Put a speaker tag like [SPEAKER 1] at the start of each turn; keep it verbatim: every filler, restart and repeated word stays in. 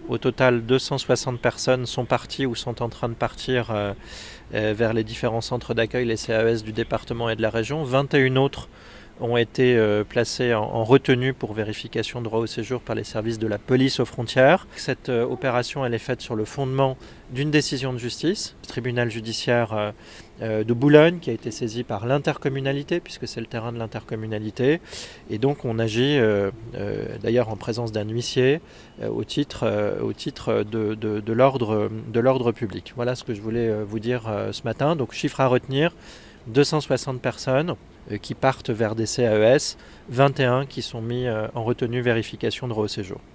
[SPEAKER 1] Au total, deux cent soixante personnes sont parties ou sont en train de partir euh, euh, vers les différents centres d'accueil, les C A E S du département et de la région. vingt et une autres ont été euh, placés en, en retenue pour vérification de droit au séjour par les services de la police aux frontières. Cette euh, opération elle est faite sur le fondement d'une décision de justice, du tribunal judiciaire euh, euh, de Boulogne qui a été saisi par l'intercommunalité puisque c'est le terrain de l'intercommunalité et donc on agit euh, euh, d'ailleurs en présence d'un huissier euh, au titre, euh, au titre de, de, de, l'ordre, de l'ordre public. Voilà ce que je voulais euh, vous dire euh, ce matin. Donc chiffre à retenir, deux cent soixante personnes qui partent vers des C A E S, vingt et un qui sont mis en retenue vérification de droit au séjour.